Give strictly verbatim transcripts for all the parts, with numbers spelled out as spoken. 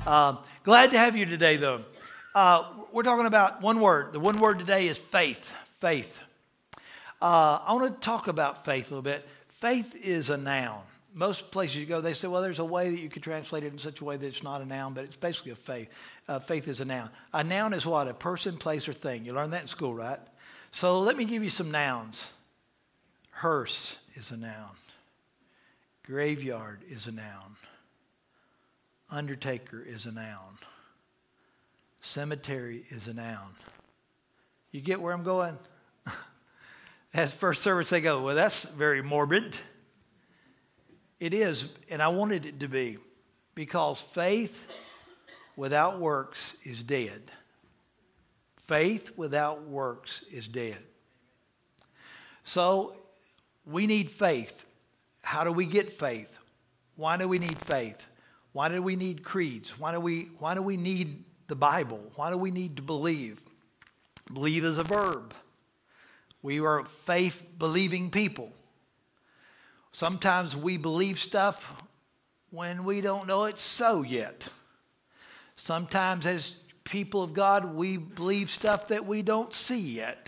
Uh, glad to have you today, though. Uh, we're talking about one word. The one word today is faith. Faith. Uh, I want to talk about faith a little bit. Faith is a noun. Most places you go, they say, well, there's a way that you could translate it in such a way that it's not a noun, but it's basically a faith. Uh, faith is a noun. A noun is what? A person, place, or thing. You learned that in school, right? So let me give you some nouns. Hearse is a noun. Graveyard is a noun. Undertaker is a noun. Cemetery is a noun. You get where I'm going? As first service they go, well, that's very morbid. It is, and I wanted it to be, because faith without works is dead. Faith without works is dead. So we need faith. How do we get faith? Why do we need faith? Why do we need creeds? Why do we, why do we need the Bible? Why do we need to believe? Believe is a verb. We are faith-believing people. Sometimes we believe stuff when we don't know it's so yet. Sometimes as people of God, we believe stuff that we don't see yet.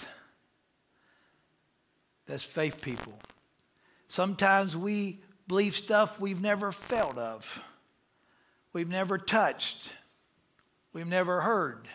That's faith people. Sometimes we believe stuff we've never felt of. We've never touched. We've never heard.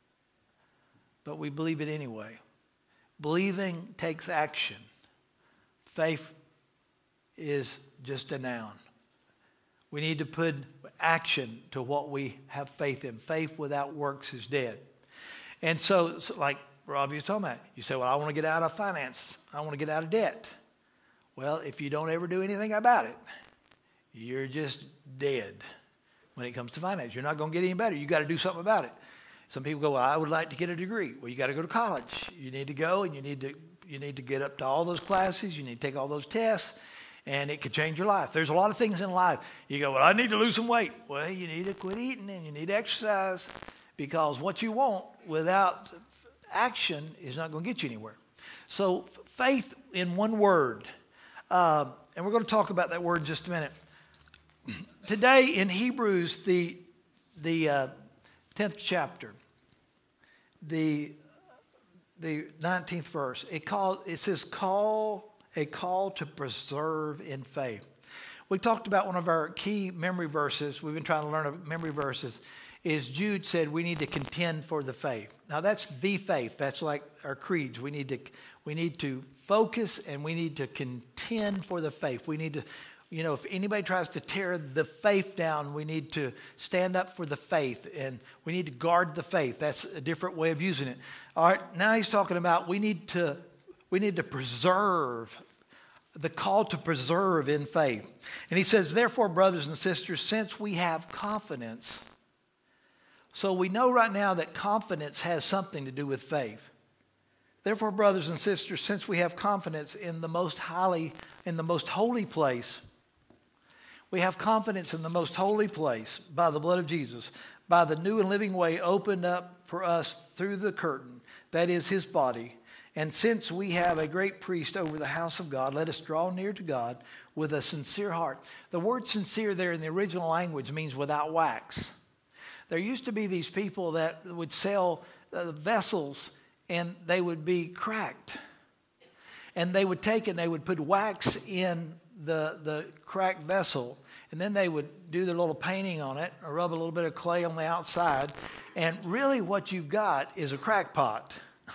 But we believe it anyway. Believing takes action. Faith is just a noun. We need to put action to what we have faith in. Faith without works is dead. And so, so like Robbie was talking about, you say, well, I want to get out of finance. I want to get out of debt. Well, if you don't ever do anything about it, you're just dead when it comes to finance. You're not going to get any better. You got to do something about it. Some people go, well, I would like to get a degree. Well, you got to go to college. You need to go and you need to you need to get up to all those classes. You need to take all those tests, and it could change your life. There's a lot of things in life. You go, well, I need to lose some weight. Well, you need to quit eating and you need to exercise, because what you want without action is not going to get you anywhere. So faith in one word. Uh, and we're going to talk about that word in just a minute. Today in Hebrews, the the uh, tenth chapter, the the nineteenth verse, it called it says call a call to preserve in faith. We talked about one of our key memory verses. We've been trying to learn memory verses. Is Jude said we need to contend for the faith. Now that's the faith. That's like our creeds. We need to we need to focus and we need to contend for the faith. We need to, you know, if anybody tries to tear the faith down, we need to stand up for the faith and we need to guard the faith. That's a different way of using it. All right, now he's talking about we need to we need to preserve, the call to preserve in faith. And he says, therefore, brothers and sisters, since we have confidence. So we know right now that confidence has something to do with faith. Therefore, brothers and sisters, since we have confidence in the most highly, in the most holy place, we have confidence in the most holy place by the blood of Jesus, by the new and living way opened up for us through the curtain, that is his body. And since we have a great priest over the house of God, let us draw near to God with a sincere heart. The word sincere there in the original language means without wax. There used to be these people that would sell uh, vessels and they would be cracked. And they would take and they would put wax in the, the cracked vessel. And then they would do their little painting on it or rub a little bit of clay on the outside. And really what you've got is a crack pot.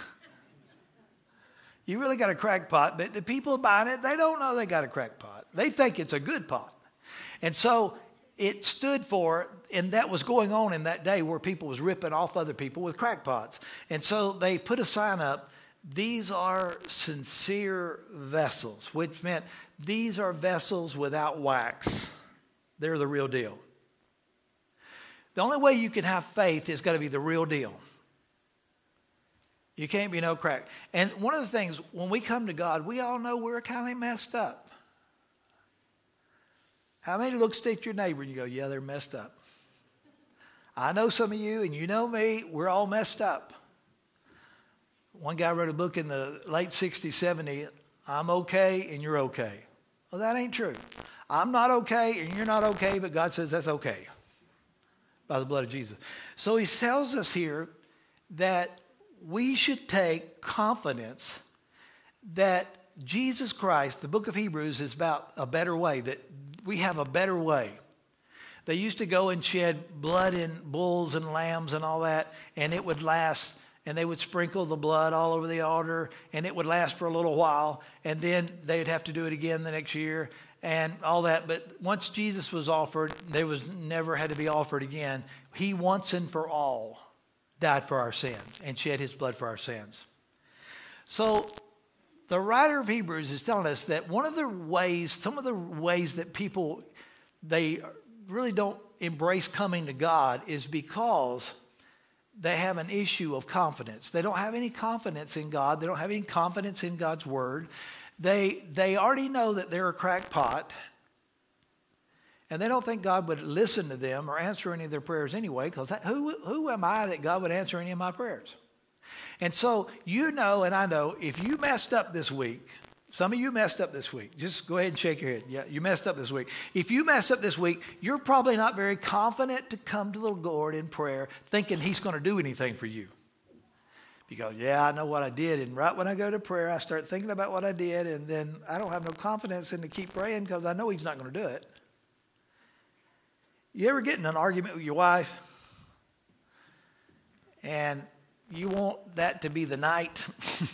You really got a crack pot. But the people buying it, they don't know they got a crack pot. They think it's a good pot. And so it stood for, and that was going on in that day where people was ripping off other people with crackpots. And so they put a sign up, these are sincere vessels, which meant these are vessels without wax. They're the real deal. The only way you can have faith is got to be the real deal. You can't be no crack. And one of the things, when we come to God, we all know we're kind of messed up. How many looks at your neighbor and you go, yeah, they're messed up? I know some of you and you know me, we're all messed up. One guy wrote a book in the late sixties, seventies, I'm okay and you're okay. Well, that ain't true. I'm not okay and you're not okay, but God says that's okay. by the blood of Jesus. So he tells us here that we should take confidence that Jesus Christ, the book of Hebrews, is about a better way, that we have a better way. They used to go and shed blood in bulls and lambs and all that, and it would last, and they would sprinkle the blood all over the altar, and it would last for a little while, and then they'd have to do it again the next year and all that. But once Jesus was offered, there was never had to be offered again. He once and for all died for our sins and shed his blood for our sins. So the writer of Hebrews is telling us that one of the ways, some of the ways that people, they really don't embrace coming to God is because they have an issue of confidence. They don't have any confidence in God. They don't have any confidence in God's word. They, they already know that they're a crackpot, and they don't think God would listen to them or answer any of their prayers anyway, because who, who am I that God would answer any of my prayers? And so you know, and I know, if you messed up this week, some of you messed up this week. Just go ahead and shake your head. Yeah, you messed up this week. If you messed up this week, you're probably not very confident to come to the Lord in prayer thinking he's going to do anything for you. Because, yeah, I know what I did. And right when I go to prayer, I start thinking about what I did. And then I don't have no confidence in to keep praying because I know he's not going to do it. You ever get in an argument with your wife? And you want that to be the night?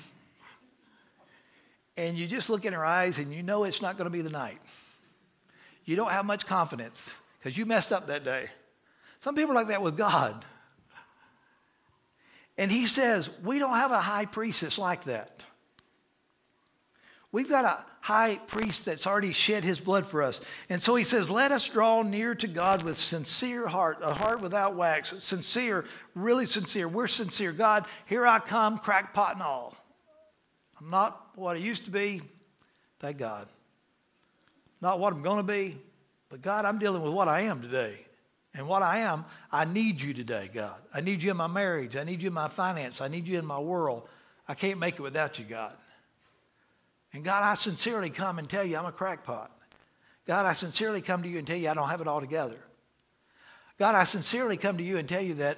And you just look in her eyes and you know it's not going to be the night. You don't have much confidence because you messed up that day. Some people are like that with God. And he says, we don't have a high priest that's like that. We've got a high priest that's already shed his blood for us. And so he says, let us draw near to God with sincere heart, a heart without wax, sincere, really sincere. We're sincere. God, here I come, crackpot and all. I'm not what I used to be, thank God. Not what I'm going to be, but God, I'm dealing with what I am today. And what I am, I need you today, God. I need you in my marriage. I need you in my finance. I need you in my world. I can't make it without you, God. And God, I sincerely come and tell you I'm a crackpot. God, I sincerely come to you and tell you I don't have it all together. God, I sincerely come to you and tell you that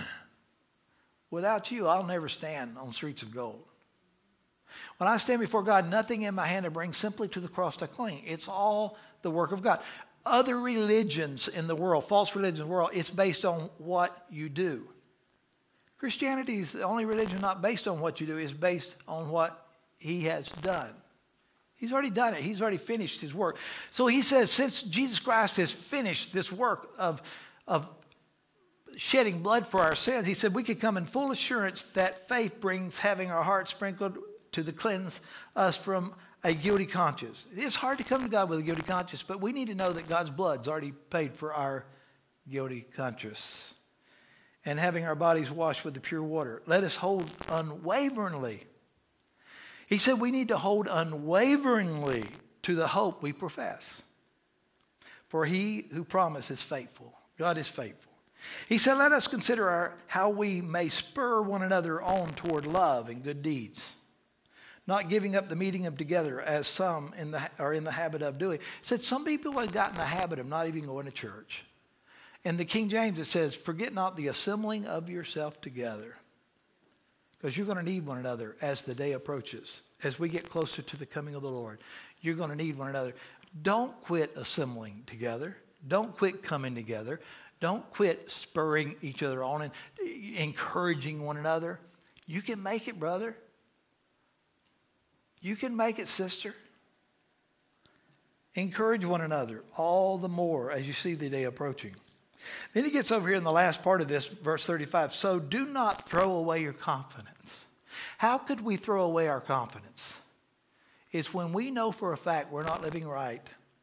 without you, I'll never stand on streets of gold. When I stand before God, nothing in my hand to bring, simply to the cross I cling. It's all the work of God. Other religions in the world, false religions in the world, it's based on what you do. Christianity is the only religion not based on what you do. It's based on what he has done. He's already done it. He's already finished his work. So he says, since Jesus Christ has finished this work of, of shedding blood for our sins, he said we could come in full assurance that faith brings having our hearts sprinkled to the cleanse us from a guilty conscience. It's hard to come to God with a guilty conscience, but we need to know that God's blood's already paid for our guilty conscience. And having our bodies washed with the pure water. Let us hold unwaveringly. He said we need to hold unwaveringly to the hope we profess. For he who promised is faithful. God is faithful. He said, let us consider our, how we may spur one another on toward love and good deeds. Not giving up the meeting of together as some in the, are in the habit of doing. He said some people have gotten the habit of not even going to church. In the King James it says, forget not the assembling of yourself together. Because you're going to need one another as the day approaches. As we get closer to the coming of the Lord, you're going to need one another. Don't quit assembling together. Don't quit coming together. Don't quit spurring each other on and encouraging one another. You can make it, brother. You can make it, sister. Encourage one another all the more as you see the day approaching. Then he gets over here in the last part of this, verse thirty-five. So do not throw away your confidence. How could we throw away our confidence? It's when we know for a fact we're not living right.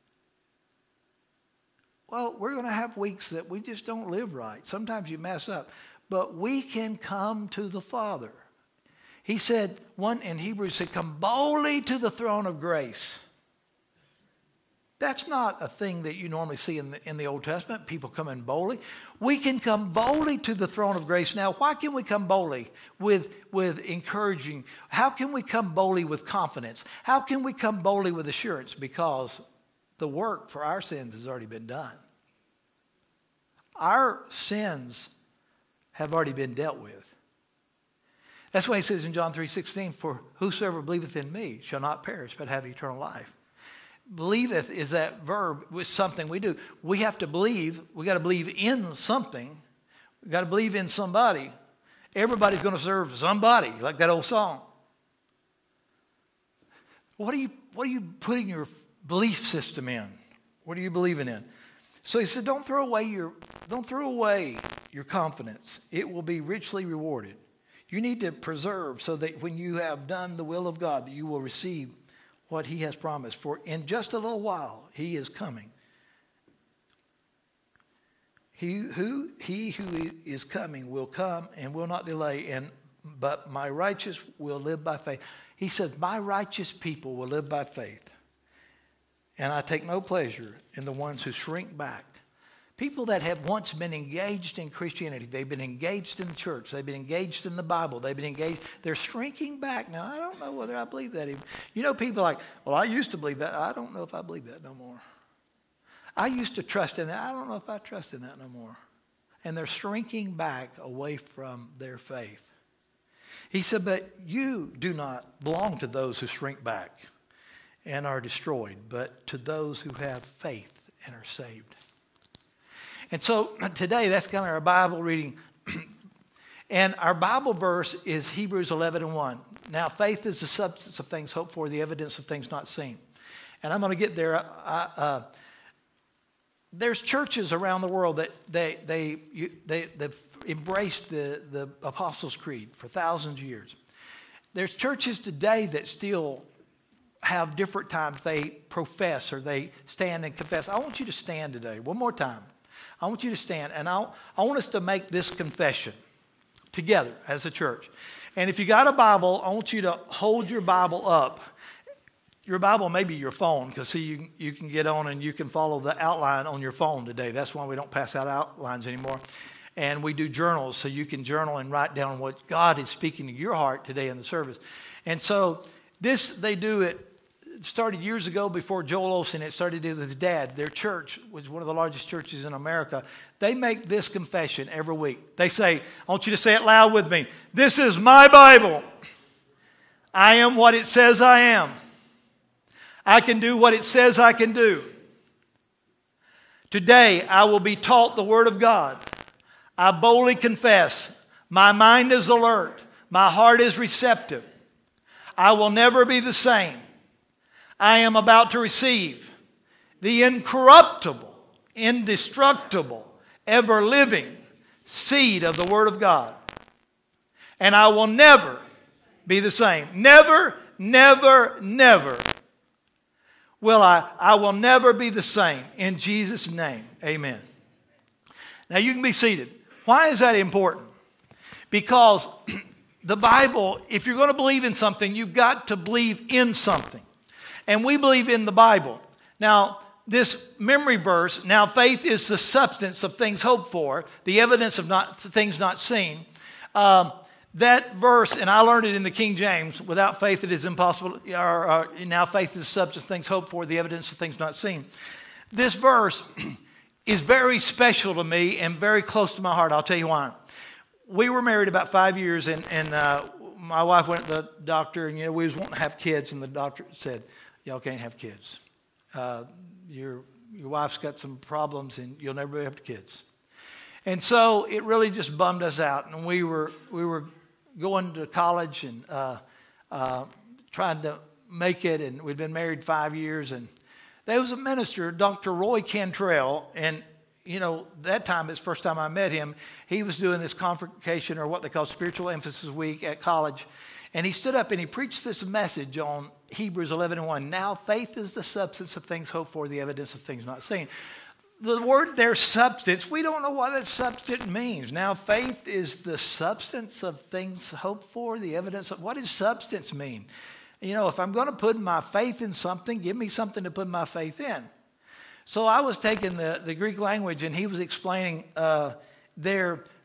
Well, we're going to have weeks that we just don't live right. Sometimes you mess up. But we can come to the Father. He said, one in Hebrews said, come boldly to the throne of grace. That's not a thing that you normally see in the, in the Old Testament, people coming boldly. We can come boldly to the throne of grace. Now, why can we come boldly with, with encouraging? How can we come boldly with confidence? How can we come boldly with assurance? Because the work for our sins has already been done. Our sins have already been dealt with. That's why he says in John three sixteen, for whosoever believeth in me shall not perish, but have eternal life. Believeth is that verb with something we do. We have to believe. We got to believe in something. We got to believe in somebody. Everybody's going to serve somebody, like that old song. What are you, what are you putting your belief system in? What are you believing in? So he said, don't throw away your, don't throw away your confidence. It will be richly rewarded. You need to preserve so that when you have done the will of God, that you will receive what he has promised. For in just a little while, he is coming. He who, he who is coming will come and will not delay, and but my righteous will live by faith. He says, my righteous people will live by faith. And I take no pleasure in the ones who shrink back. People that have once been engaged in Christianity, they've been engaged in the church, they've been engaged in the Bible, they've been engaged, they're shrinking back. Now, I don't know whether I believe that. Even. You know, people are like, well, I used to believe that. I don't know if I believe that no more. I used to trust in that. I don't know if I trust in that no more. And they're shrinking back away from their faith. He said, but you do not belong to those who shrink back and are destroyed, but to those who have faith and are saved. And so today, that's kind of our Bible reading. And our Bible verse is Hebrews eleven and one. Now, faith is the substance of things hoped for, the evidence of things not seen. And I'm going to get there. I, uh, there's churches around the world that they they you, they they've embraced the, the Apostles' Creed for thousands of years. There's churches today that still have different times they profess or they stand and confess. I want you to stand today. One more time. I want you to stand, and I I want us to make this confession together as a church. And if you got a Bible, I want you to hold your Bible up. Your Bible may be your phone, because see, you, you can get on and you can follow the outline on your phone today. That's why we don't pass out outlines anymore. And we do journals, so you can journal and write down what God is speaking to your heart today in the service. And so this, they do it. It started years ago before Joel Osteen. It started with his dad. Their church was one of the largest churches in America. They make this confession every week. They say, I want you to say it loud with me. This is my Bible. I am what it says I am. I can do what it says I can do. Today I will be taught the Word of God. I boldly confess. My mind is alert. My heart is receptive. I will never be the same. I am about to receive the incorruptible, indestructible, ever-living seed of the Word of God. And I will never be the same. Never, never, never will I. I will never be the same. In Jesus' name, amen. Now you can be seated. Why is that important? Because the Bible, if you're going to believe in something, you've got to believe in something. And we believe in the Bible. Now, this memory verse, now faith is the substance of things hoped for, the evidence of not things not seen. Um, that verse, and I learned it in the King James, without faith it is impossible, or, or, now faith is the substance of things hoped for, the evidence of things not seen. This verse is very special to me and very close to my heart. I'll tell you why. We were married about five years, and, and uh, my wife went to the doctor, and you know we was wanting to have kids, and the doctor said, y'all can't have kids. Uh, your your wife's got some problems, and you'll never have kids. And so it really just bummed us out. And we were we were going to college and uh, uh, trying to make it. And we'd been married five years. And there was a minister, Doctor Roy Cantrell, and you know that time, it's the first time I met him. He was doing this convocation, or what they call Spiritual Emphasis Week at college. And he stood up and he preached this message on Hebrews eleven and one. Now faith is the substance of things hoped for, the evidence of things not seen. The word there, substance, we don't know what that substance means. Now faith is the substance of things hoped for, the evidence of, what does substance mean? You know, if I'm going to put my faith in something, give me something to put my faith in. So I was taking the, the Greek language, and he was explaining uh, there,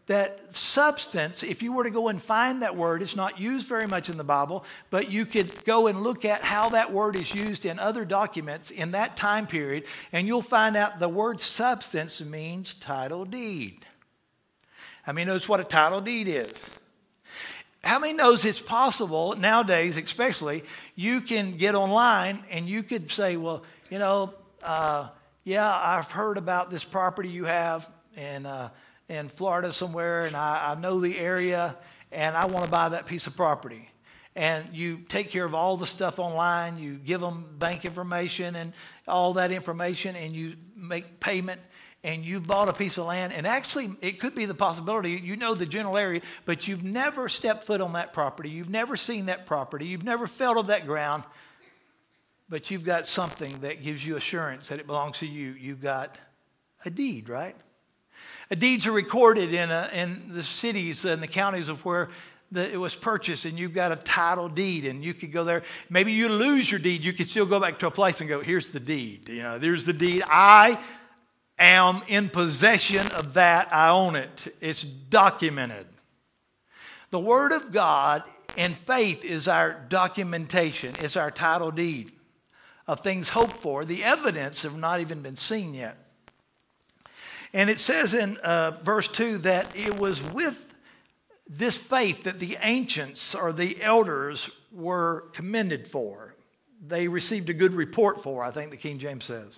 that substance, if you were to go and find that word, it's not used very much in the Bible, but you could go and look at how that word is used in other documents in that time period, and you'll find out the word substance means title deed. How many knows what a title deed is? How many knows it's possible nowadays, especially, you can get online and you could say, well, you know, uh, yeah, I've heard about this property you have in, uh, in Florida somewhere, and I, I know the area, and I want to buy that piece of property. And you take care of all the stuff online, you give them bank information and all that information, and you make payment, and you've bought a piece of land, and actually it could be the possibility, you know the general area, but you've never stepped foot on that property, you've never seen that property, you've never felt of that ground, but you've got something that gives you assurance that it belongs to you. You've got a deed, right? A deeds are recorded in, a, in the cities and the counties of where the, it was purchased, and you've got a title deed, and you could go there. Maybe you lose your deed, you could still go back to a place and go, here's the deed. You know, there's the deed. I am in possession of that. I own it. It's documented. The Word of God and faith is our documentation. It's our title deed of things hoped for. The evidence have not even been seen yet. And it says in uh, verse two that it was with this faith that the ancients or the elders were commended for. They received a good report for, I think the King James says.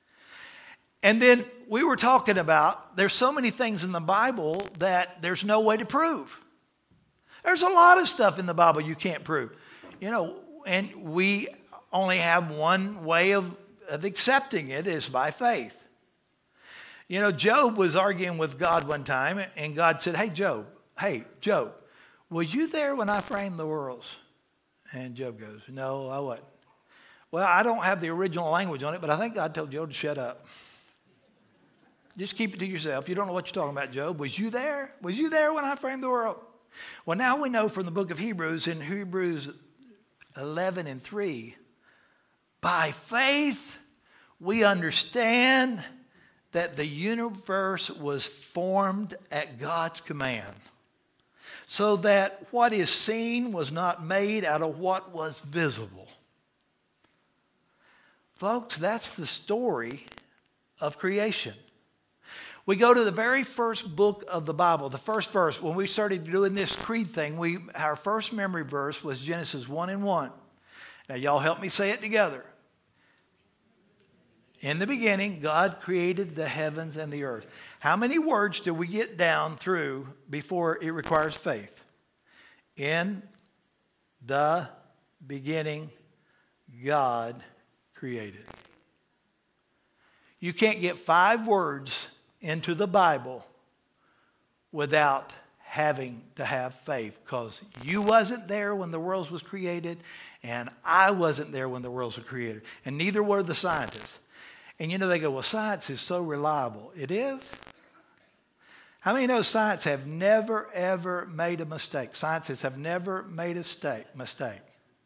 And then we were talking about there's so many things in the Bible that there's no way to prove. There's a lot of stuff in the Bible you can't prove. You know, and we only have one way of, of accepting it is by faith. You know, Job was arguing with God one time, and God said, hey, Job, hey, Job, was you there when I framed the worlds? And Job goes, no, I wasn't. Well, I don't have the original language on it, but I think God told Job to shut up. Just keep it to yourself. You don't know what you're talking about, Job. Was you there? Was you there when I framed the world? Well, now we know from the book of Hebrews, in Hebrews eleven and three, by faith we understand that the universe was formed at God's command, so that what is seen was not made out of what was visible. Folks, that's the story of creation. We go to the very first book of the Bible, the first verse. When we started doing this creed thing, we our first memory verse was Genesis one and one. Now, y'all help me say it together. In the beginning, God created the heavens and the earth. How many words do we get down through before it requires faith? In the beginning, God created. You can't get five words into the Bible without having to have faith, because you wasn't there when the world was created, and I wasn't there when the world was created, and neither were the scientists. And you know, they go, well, science is so reliable. It is? How many know science have never, ever made a mistake? Scientists have never made a mistake.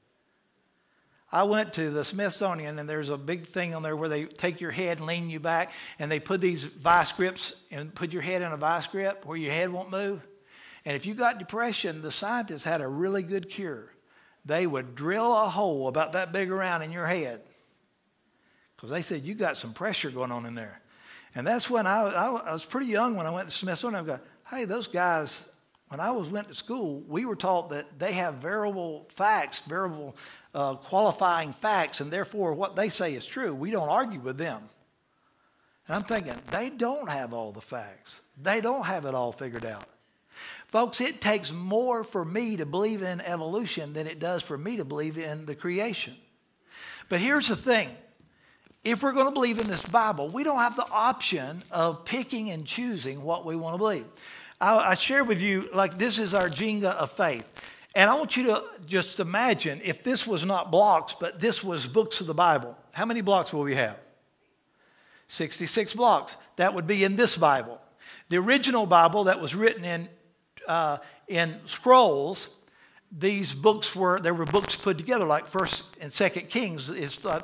I went to the Smithsonian, and there's a big thing on there where they take your head and lean you back, and they put these vice grips and put your head in a vice grip where your head won't move. And if you got depression, the scientists had a really good cure. They would drill a hole about that big around in your head, because they said you got some pressure going on in there. And that's when I, I, I was pretty young when I went to Smithsonian. I go, hey, those guys, when I was went to school, we were taught that they have variable facts, variable uh, qualifying facts, and therefore what they say is true. We don't argue with them. And I'm thinking, they don't have all the facts. They don't have it all figured out. Folks, it takes more for me to believe in evolution than it does for me to believe in the creation. But here's the thing. If we're going to believe in this Bible, we don't have the option of picking and choosing what we want to believe. I, I share with you, like, this is our Jenga of faith. And I want you to just imagine if this was not blocks, but this was books of the Bible. How many blocks will we have? sixty-six blocks. That would be in this Bible. The original Bible that was written in uh, in scrolls, these books were, there were books put together like First and Second Kings is uh, the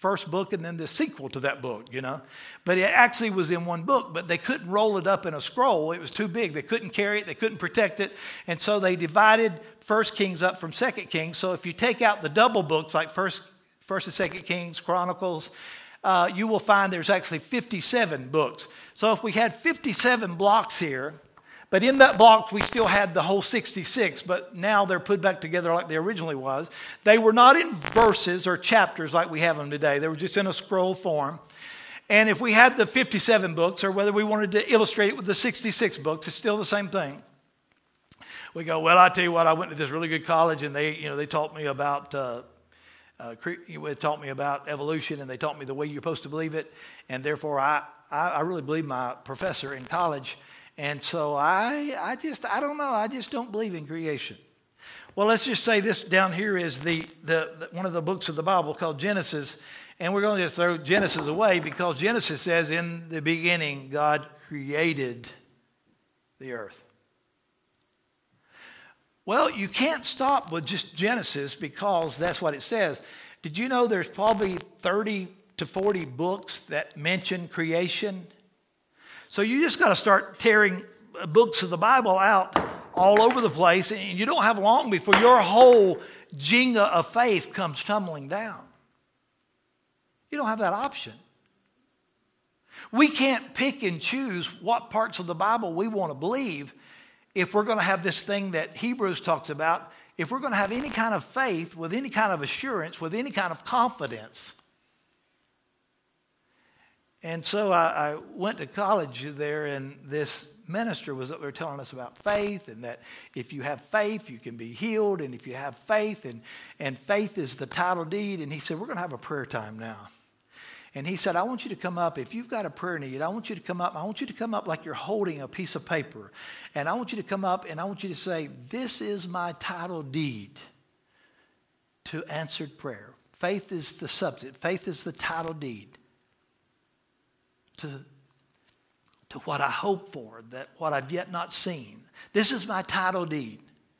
first book and then the sequel to that book, you know. But it actually was in one book, but they couldn't roll it up in a scroll. It was too big. They couldn't carry it. They couldn't protect it. And so they divided First Kings up from Second Kings. So if you take out the double books like First, First and Second Kings, Chronicles, uh, you will find there's actually fifty-seven books. So if we had fifty-seven blocks here, but in that block, we still had the whole sixty-six, but now they're put back together like they originally was. They were not in verses or chapters like we have them today. They were just in a scroll form. And if we had the fifty-seven books, or whether we wanted to illustrate it with the sixty-six books, it's still the same thing. We go, well, I tell you what, I went to this really good college, and they, you know, they taught me about, uh, uh, they taught me about evolution, and they taught me the way you're supposed to believe it, and therefore I, I, I really believe my professor in college. And so I, I just, I don't know. I just don't believe in creation. Well, let's just say this down here is the, the, the one of the books of the Bible called Genesis. And we're going to just throw Genesis away because Genesis says in the beginning, God created the earth. Well, you can't stop with just Genesis because that's what it says. Did you know there's probably thirty to forty books that mention creation? So you just got to start tearing books of the Bible out all over the place, and you don't have long before your whole Jenga of faith comes tumbling down. You don't have that option. We can't pick and choose what parts of the Bible we want to believe if we're going to have this thing that Hebrews talks about, if we're going to have any kind of faith with any kind of assurance, with any kind of confidence. And so I, I went to college there, and this minister was up there telling us about faith, and that if you have faith, you can be healed, and if you have faith, and, and faith is the title deed. And he said, we're going to have a prayer time now. And he said, I want you to come up. If you've got a prayer need, I want you to come up. I want you to come up like you're holding a piece of paper. And I want you to come up, and I want you to say, this is my title deed to answered prayer. Faith is the subject. Faith is the title deed. To, to what I hope for, that what I've yet not seen. This is my title deed.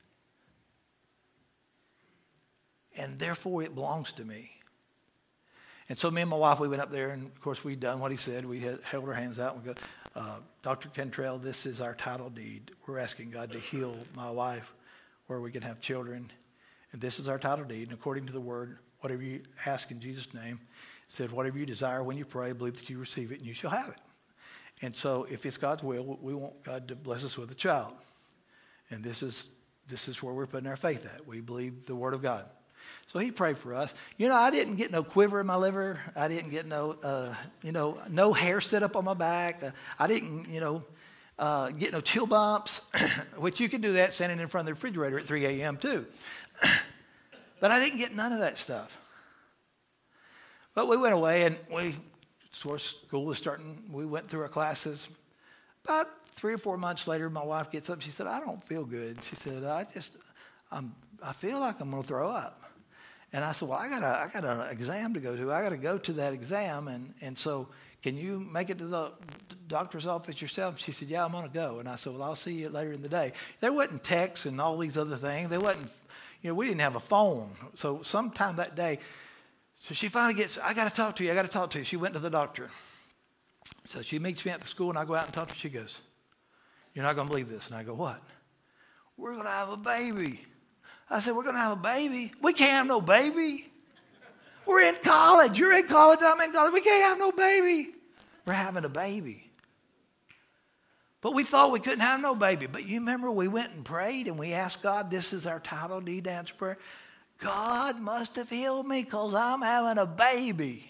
And therefore it belongs to me. And so me and my wife, we went up there, and of course we'd done what he said. We had, held our hands out and we go, uh, Doctor Cantrell, this is our title deed. We're asking God to heal my wife where we can have children. And this is our title deed. And according to the word, whatever you ask in Jesus' name, said, whatever you desire when you pray, believe that you receive it and you shall have it. And so if it's God's will, we want God to bless us with a child. And this is this is where we're putting our faith at. We believe the word of God. So he prayed for us. You know, I didn't get no quiver in my liver. I didn't get no, uh, you know, no hair stood up on my back. Uh, I didn't, you know, uh, get no chill bumps, which you can do that standing in front of the refrigerator at three a.m. too. But I didn't get none of that stuff. But we went away, and we, sort of school was starting. We went through our classes. About three or four months later, my wife gets up. She said, I don't feel good. She said, I just, I'm, I feel like I'm going to throw up. And I said, well, I got a, I got an exam to go to. I got to go to that exam. And, and so can you make it to the doctor's office yourself? She said, yeah, I'm going to go. And I said, well, I'll see you later in the day. There wasn't texts and all these other things. There wasn't, you know, we didn't have a phone. So sometime that day, so she finally gets, I got to talk to you. I got to talk to you. She went to the doctor. So she meets me at the school, and I go out and talk to her. She goes, you're not going to believe this. And I go, what? We're going to have a baby. I said, we're going to have a baby? We can't have no baby. We're in college. You're in college. I'm in college. We can't have no baby. We're having a baby. But we thought we couldn't have no baby. But you remember we went and prayed, and we asked God, this is our title deed to answer prayer. God must have healed me because I'm having a baby.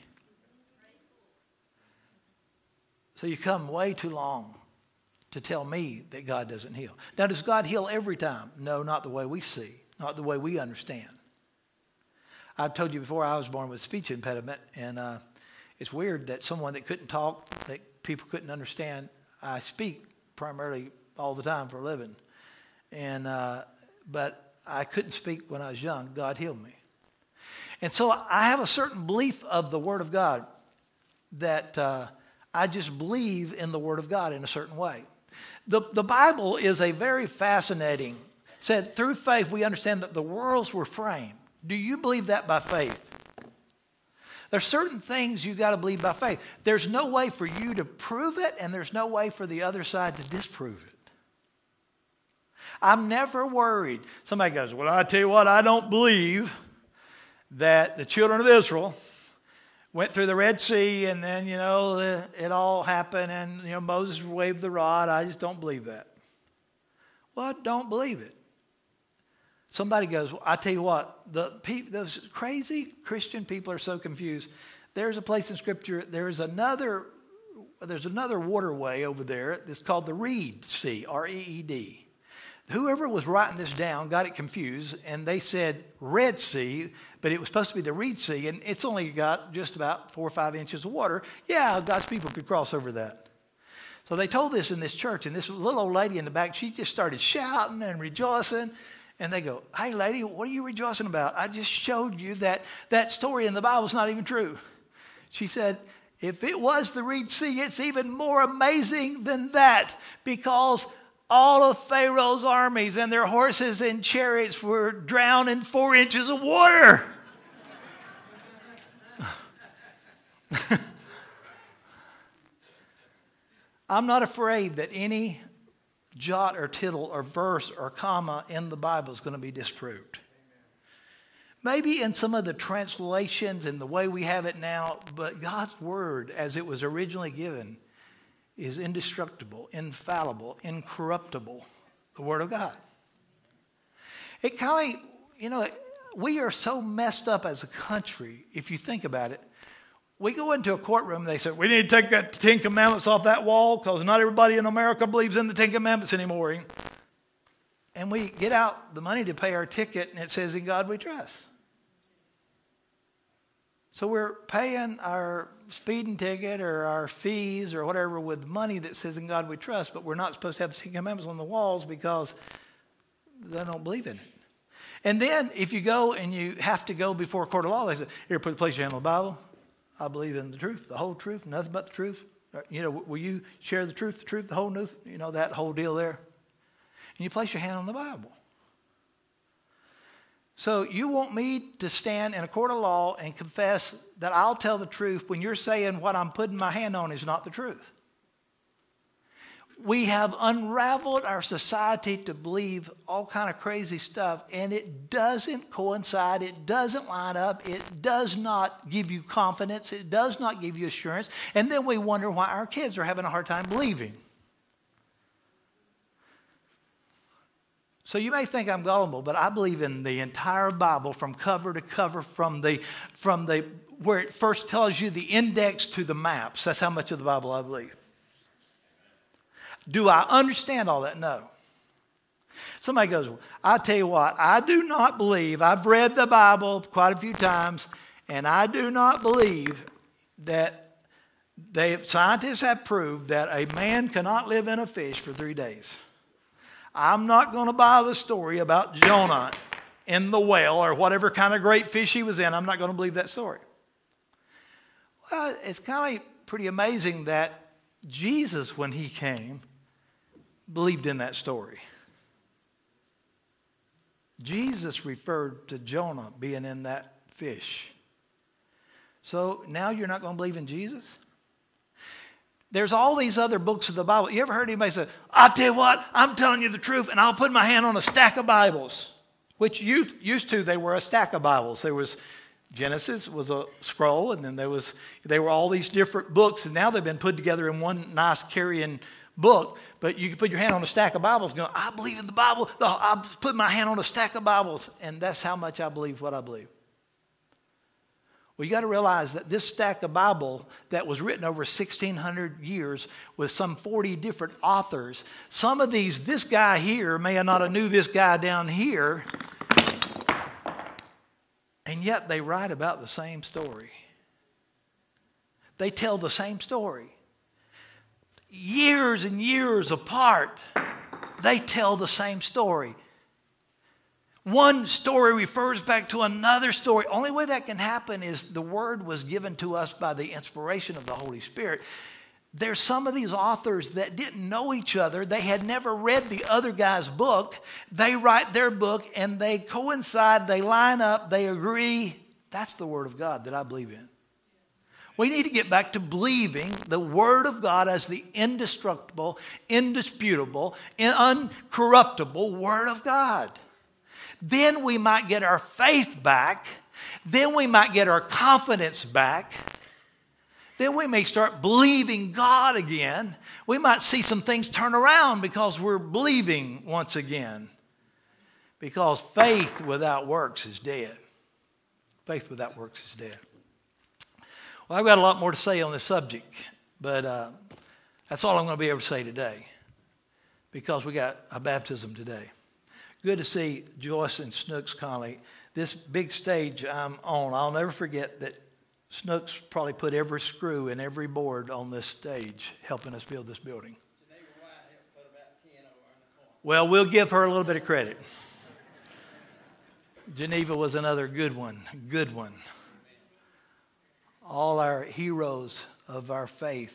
So you come way too long to tell me that God doesn't heal. Now, does God heal every time? No, not the way we see, not the way we understand. I've told you before, I was born with speech impediment, and uh, it's weird that someone that couldn't talk, that people couldn't understand, I speak primarily all the time for a living. And uh, but I couldn't speak when I was young. God healed me. And so I have a certain belief of the Word of God that uh, I just believe in the Word of God in a certain way. The, the Bible is a very fascinating, said through faith we understand that the worlds were framed. Do you believe that by faith? There's certain things you got to believe by faith. There's no way for you to prove it, and there's no way for the other side to disprove it. I'm never worried. Somebody goes, well, I tell you what, I don't believe that the children of Israel went through the Red Sea and then, you know, the, it all happened and, you know, Moses waved the rod. I just don't believe that. Well, I don't believe it. Somebody goes, well, I tell you what, the pe- those crazy Christian people are so confused. There's a place in Scripture, there's another, there's another waterway over there that's called the Reed Sea, R E E D. Whoever was writing this down got it confused, and they said Red Sea, but it was supposed to be the Reed Sea, and it's only got just about four or five inches of water. Yeah, God's people could cross over that. So they told this in this church, and this little old lady in the back, she just started shouting and rejoicing. And they go, hey, lady, what are you rejoicing about? I just showed you that that story in the Bible is not even true. She said, if it was the Reed Sea, it's even more amazing than that, because all of Pharaoh's armies and their horses and chariots were drowned in four inches of water. I'm not afraid that any jot or tittle or verse or comma in the Bible is going to be disproved. Maybe in some of the translations and the way we have it now, but God's word as it was originally given is indestructible, infallible, incorruptible, the Word of God. It kind of, you know, we are so messed up as a country, if you think about it. We go into a courtroom and they say, we need to take that Ten Commandments off that wall because not everybody in America believes in the Ten Commandments anymore. And we get out the money to pay our ticket and it says, in God we trust. So we're paying our speeding ticket or our fees or whatever with money that says in God we trust, but we're not supposed to have the Ten Commandments on the walls because they don't believe in it. And then if you go and you have to go before a court of law, they say, here, put place your hand on the Bible. I believe in the truth, the whole truth, nothing but the truth. You know, will you share the truth, the truth, the whole truth? You know, that whole deal there. And you place your hand on the Bible. So you want me to stand in a court of law and confess that I'll tell the truth when you're saying what I'm putting my hand on is not the truth. We have unraveled our society to believe all kind of crazy stuff, and it doesn't coincide. It doesn't line up. It does not give you confidence. It does not give you assurance. And then we wonder why our kids are having a hard time believing. So you may think I'm gullible, but I believe in the entire Bible from cover to cover, from the from the where it first tells you the index to the maps. That's how much of the Bible I believe. Do I understand all that? No. Somebody goes, well, I tell you what, I do not believe, I've read the Bible quite a few times, and I do not believe that they, scientists have proved that a man cannot live in a fish for three days. I'm not going to buy the story about Jonah in the whale or whatever kind of great fish he was in. I'm not going to believe that story. Well, it's kind of pretty amazing that Jesus, when he came, believed in that story. Jesus referred to Jonah being in that fish. So now you're not going to believe in Jesus? There's all these other books of the Bible. You ever heard anybody say, I'll tell you what, I'm telling you the truth, and I'll put my hand on a stack of Bibles, which used, used to, they were a stack of Bibles. There was Genesis was a scroll, and then there was they were all these different books, and now they've been put together in one nice carrying book. But you can put your hand on a stack of Bibles and go, I believe in the Bible. I'll put my hand on a stack of Bibles, and that's how much I believe what I believe. Well, you got to realize that this stack of Bible that was written over sixteen hundred years with some forty different authors, some of these, this guy here may have not have knew this guy down here, and yet they write about the same story. They tell the same story. Years and years apart, they tell the same story. One story refers back to another story. Only way that can happen is the word was given to us by the inspiration of the Holy Spirit. There's some of these authors that didn't know each other. They had never read the other guy's book. They write their book and they coincide, they line up, they agree. That's the word of God that I believe in. We need to get back to believing the Word of God as the indestructible, indisputable, uncorruptible Word of God. Then we might get our faith back. Then we might get our confidence back. Then we may start believing God again. We might see some things turn around because we're believing once again. Because faith without works is dead. Faith without works is dead. Well, I've got a lot more to say on this subject, but uh, that's all I'm going to be able to say today because we got a baptism today. Good to see Joyce and Snooks Conley. This big stage I'm on, I'll never forget that Snooks probably put every screw and every board on this stage helping us build this building. Well, we'll give her a little bit of credit. Geneva was another good one, good one. All our heroes of our faith.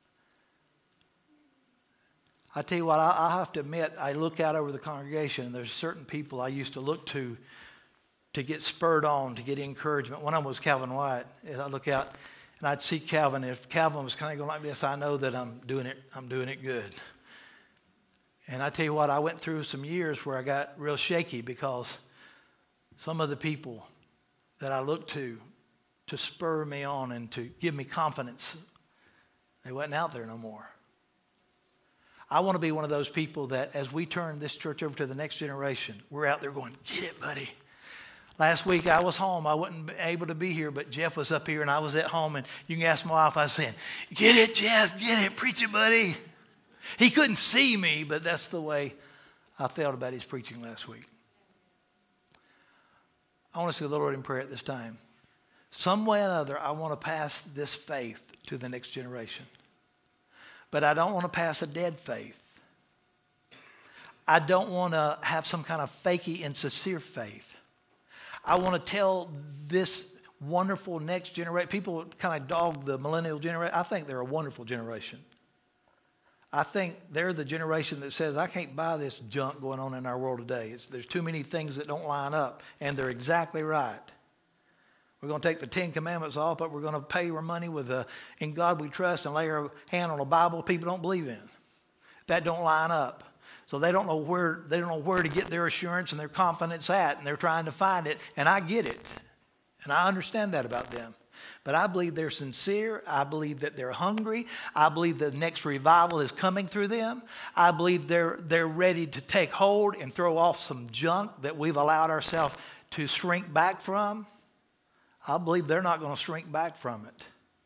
I tell you what, I, I have to admit, I look out over the congregation and there's certain people I used to look to to get spurred on, to get encouragement. One of them was Calvin White. And I look out and I'd see Calvin. If Calvin was kind of going like this, I know that I'm doing it, I'm doing it good. And I tell you what, I went through some years where I got real shaky because some of the people that I looked to to spur me on and to give me confidence, they wasn't out there no more. I want to be one of those people that as we turn this church over to the next generation, we're out there going, get it, buddy. Last week I was home. I wasn't able to be here, but Jeff was up here and I was at home. And you can ask my wife, I was saying, get it, Jeff, get it, preach it, buddy. He couldn't see me, but that's the way I felt about his preaching last week. I want to say the Lord in prayer at this time. Some way or another, I want to pass this faith to the next generation. But I don't want to pass a dead faith. I don't want to have some kind of fakey, insincere faith. I want to tell this wonderful next generation. People kind of dog the millennial generation. I think they're a wonderful generation. I think they're the generation that says, I can't buy this junk going on in our world today. It's, there's too many things that don't line up. And they're exactly right. We're going to take the Ten Commandments off, but we're going to pay our money with a, in God we trust and lay our hand on a Bible people don't believe in. That don't line up. So they don't know where they don't know where to get their assurance and their confidence at, and they're trying to find it. And I get it. And I understand that about them. But I believe they're sincere. I believe that they're hungry. I believe the next revival is coming through them. I believe they're they're ready to take hold and throw off some junk that we've allowed ourselves to shrink back from. I believe they're not going to shrink back from it.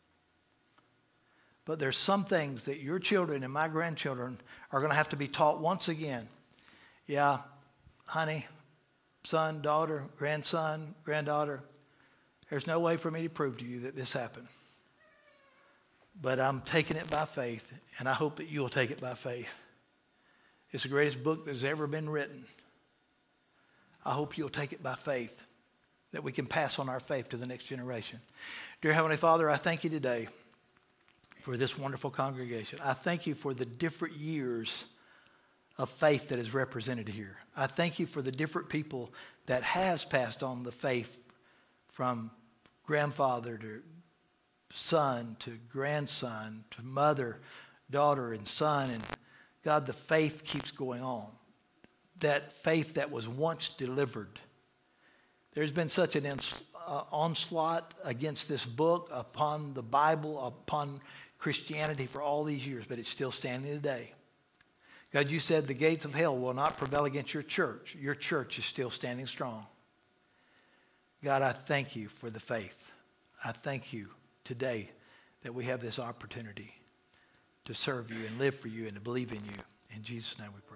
But there's some things that your children and my grandchildren are going to have to be taught once again. Yeah, honey, son, daughter, grandson, granddaughter, there's no way for me to prove to you that this happened. But I'm taking it by faith, and I hope that you'll take it by faith. It's the greatest book that's ever been written. I hope you'll take it by faith, that we can pass on our faith to the next generation. Dear Heavenly Father, I thank you today for this wonderful congregation. I thank you for the different years of faith that is represented here. I thank you for the different people that has passed on the faith from grandfather to son to grandson to mother, daughter, and son. And God, the faith keeps going on. That faith that was once delivered. There's been such an uh, onslaught against this book, upon the Bible, upon Christianity for all these years, but it's still standing today. God, you said the gates of hell will not prevail against your church. Your church is still standing strong. God, I thank you for the faith. I thank you today that we have this opportunity to serve you and live for you and to believe in you. In Jesus' name we pray.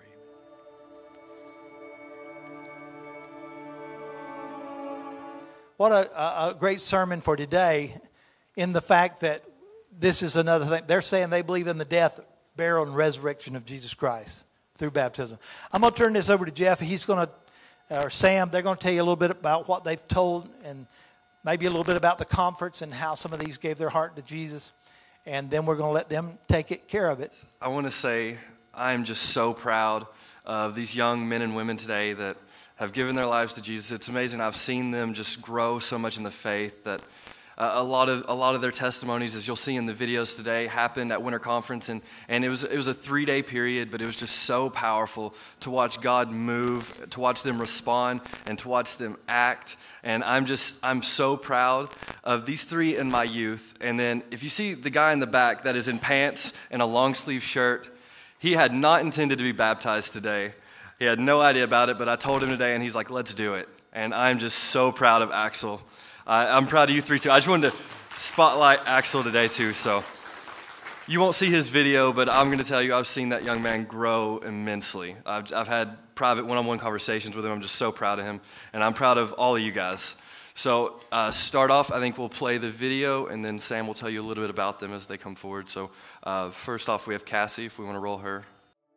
What a, a great sermon for today, in the fact that this is another thing. They're saying they believe in the death, burial, and resurrection of Jesus Christ through baptism. I'm going to turn this over to Jeff. He's going to, or Sam, they're going to tell you a little bit about what they've told and maybe a little bit about the conference and how some of these gave their heart to Jesus. And then we're going to let them take it, care of it. I want to say I'm just so proud of these young men and women today that have given their lives to Jesus. It's amazing. I've seen them just grow so much in the faith that Uh, a lot of a lot of their testimonies, as you'll see in the videos today, happened at Winter Conference, and, and it was it was a three-day period, but it was just so powerful to watch God move, to watch them respond, and to watch them act. And I'm just I'm so proud of these three in my youth. And then if you see the guy in the back that is in pants and a long sleeve shirt, he had not intended to be baptized today. He had no idea about it, but I told him today, and he's like, "Let's do it." And I'm just so proud of Axel. Uh, I'm proud of you three, too. I just wanted to spotlight Axel today, too. So you won't see his video, but I'm going to tell you I've seen that young man grow immensely. I've, I've had private one-on-one conversations with him. I'm just so proud of him, and I'm proud of all of you guys. So uh, start off, I think we'll play the video, and then Sam will tell you a little bit about them as they come forward. So uh, first off, we have Cassie, if we want to roll her.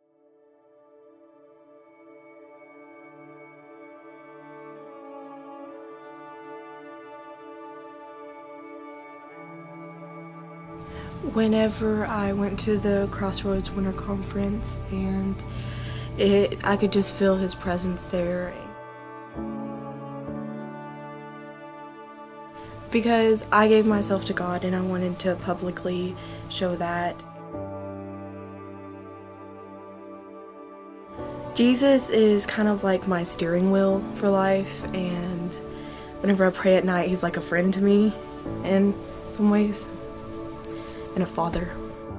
Whenever I went to the Crossroads Winter Conference, and it, I could just feel his presence there. Because I gave myself to God and I wanted to publicly show that. Jesus is kind of like my steering wheel for life, and whenever I pray at night, he's like a friend to me in some ways. And a father.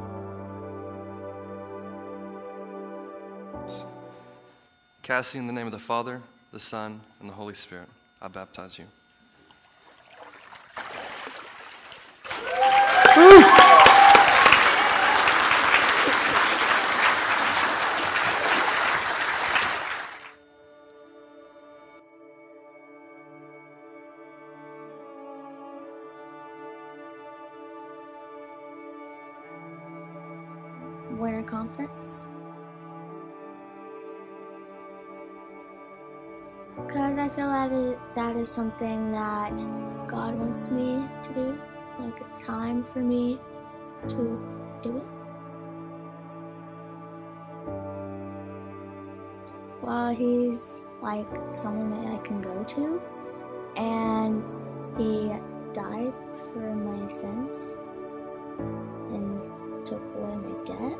Cassie, in the name of the Father, the Son, and the Holy Spirit, I baptize you. Winter Conference. Because I feel that it, that is something that God wants me to do. Like, it's time for me to do it. Well, he's like someone that I can go to, and he died for my sins and took away my debt.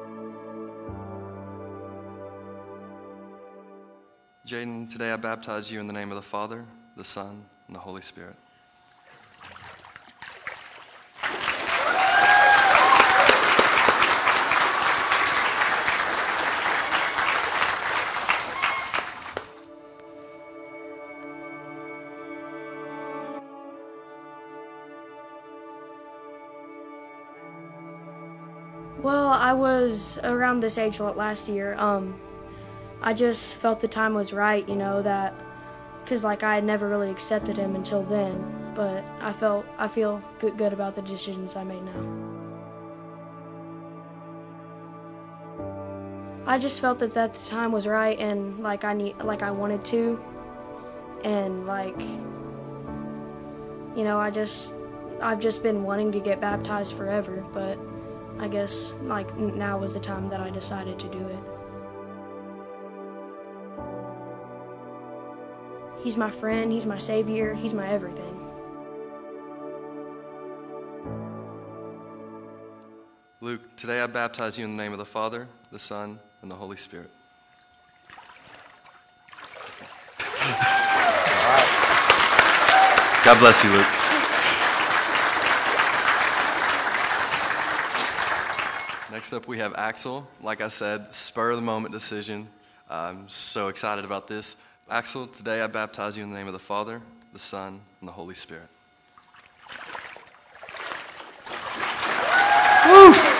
Jaden, today I baptize you in the name of the Father, the Son, and the Holy Spirit. Well, I was around this age last year. Um, I just felt the time was right, you know, that, because like I had never really accepted him until then, but I felt, I feel good, good about the decisions I made now. I just felt that that the time was right, and like I need, like I wanted to, and like, you know, I just, I've just been wanting to get baptized forever, but I guess like now was the time that I decided to do it. He's my friend, he's my savior, he's my everything. Luke, today I baptize you in the name of the Father, the Son, and the Holy Spirit. God bless you, Luke. Next up, we have Axel. Like I said, spur of the moment decision. I'm so excited about this. Axel, today I baptize you in the name of the Father, the Son, and the Holy Spirit. Woo!